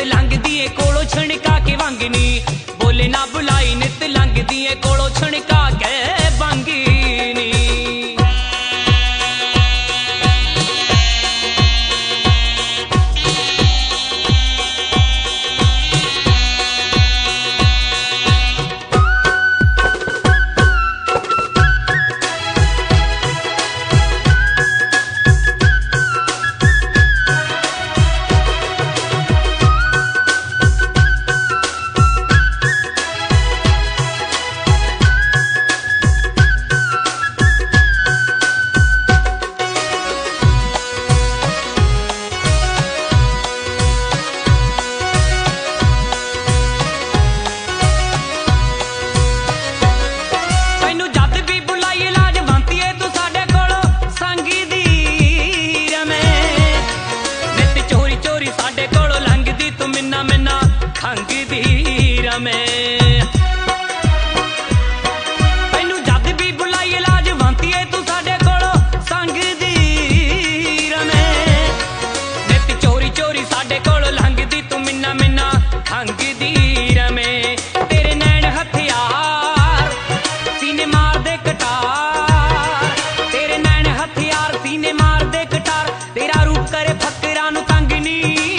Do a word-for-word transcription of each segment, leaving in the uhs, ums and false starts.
लंघदी ए कोलों छणका के वांगनी, बोले ना बुलाई नित लंघदी ए कोलों छणका के वांगनी। मैनू जद भी बुलाइए लाजवंती तू साडे कोलों संगदी रमे, नित चोरी चोरी साडे कोलों लंघदी तू मिन्ना मिन्ना खंघदी रमे। तेरे नैन हथियार सीने मार दे कटार, तेरे नैन हथियार सीने मार दे कटार, तेरा रूप करे फकरां नू तंग नी।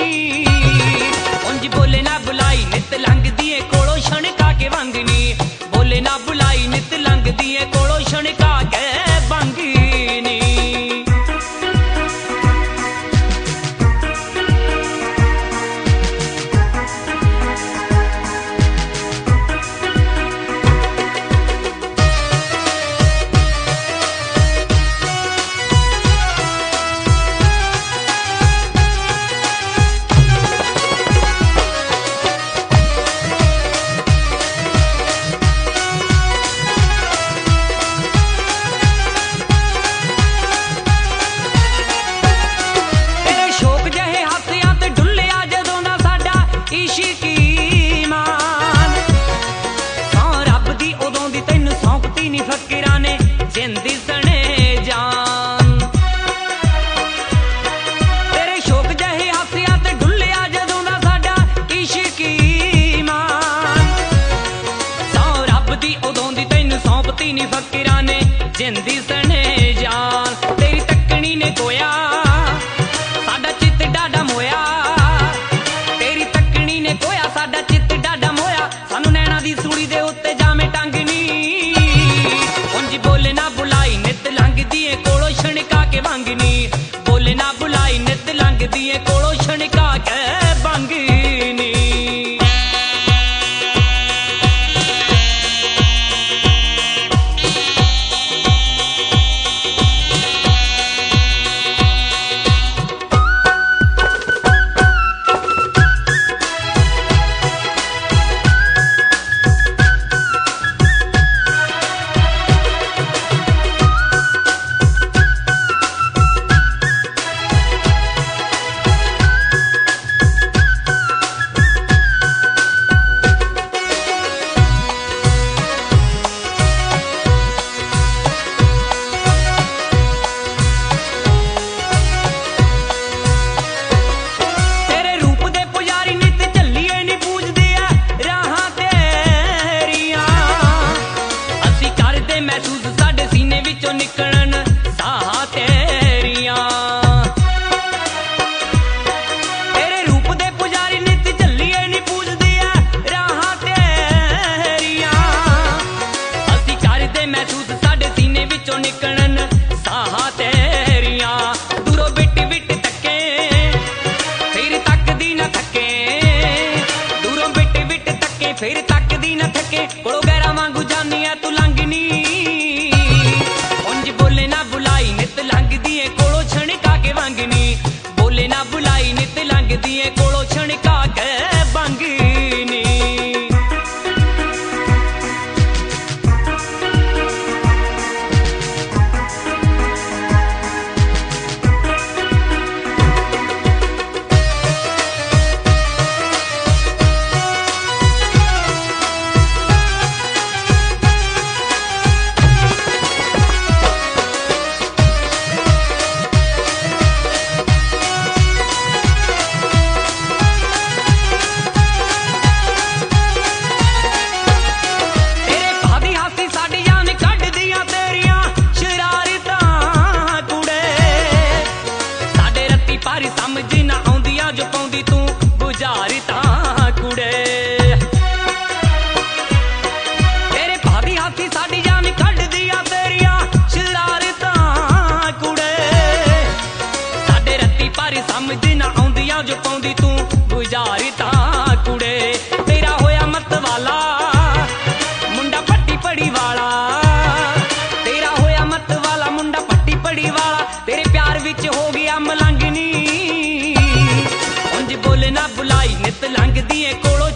उंज बोले ना बुलाई नित लंघदी ए कोलों छणका के वांगनी, बोले ना बुलाई नित लंघदी ए कोलों छणका के वांगनी। फकीरां ने जिंदी सने जान, तेरे शौक जहे हासिया ते डुलिया जदों दा साडा इश्की मान। सौ रब दी उदों दी तैनू सौंपती नी फकीरां ने जिंदी सने जान। तेरी तकनी ने गोया साडा चित डाडा मोया, तेरी तकनी ने गोया साडा चित डाडा मोया, सानू नैना दी सूली दे उत्ते जामे टंगनी। बोले ना बुलाई नित लंघदी ए कोलों छणका के वांगनी, बोले ना बुलाई नित लंघदी ए कोलों छणका के वांगनी। निकलन साह तेरियां, तेरे रूप दे पुजारी नित झल्लीए नी पूजदे आ राह तेरियां। असी करदे महसूस साडे सीने विचों निकलन साह तेरियां। दूरों बिट बिट तके फिर तकदी ना थके, दूरों बिट बिट तके फिर तकदी ना थके, कोलों गैरा वांगू जानी है तू लंघनी। बोले ना बुलाई नित लंघदी ए कोलों छणका के वांगनी, बोले ना बुलाई नित लंघदी ए कोलों छणका के वांगनी। समझ ना आउंदियां जो पाउंदी तू गुजारी तां कुड़े तेरा होया मत वाला मुंडा पट्टी पड़ी वाला तेरा होया मत वाला मुंडा पट्टी पड़ी वाला तेरे प्यार विच हो गया मलंगनी उंज बोले ना बुलाई नित लंघदी ए कोलों